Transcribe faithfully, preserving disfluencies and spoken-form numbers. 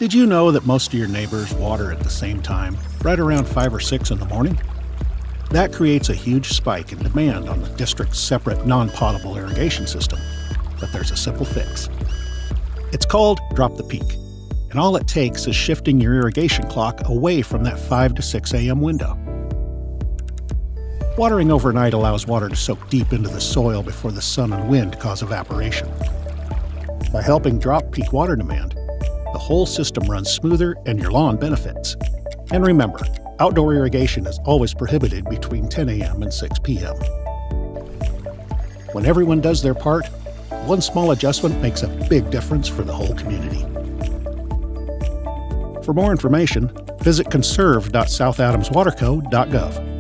Did you know that most of your neighbors water at the same time, right around five or six in the morning? That creates a huge spike in demand on the district's separate non-potable irrigation system. But there's a simple fix. It's called Drop the Peak, and all it takes is shifting your irrigation clock away from that five to six a.m. window. Watering overnight allows water to soak deep into the soil before the sun and wind cause evaporation. By helping drop peak water demand, the whole system runs smoother and your lawn benefits. And remember, outdoor irrigation is always prohibited between ten a.m. and six p.m. When everyone does their part, one small adjustment makes a big difference for the whole community. For more information, visit conserve dot south adams water co dot gov.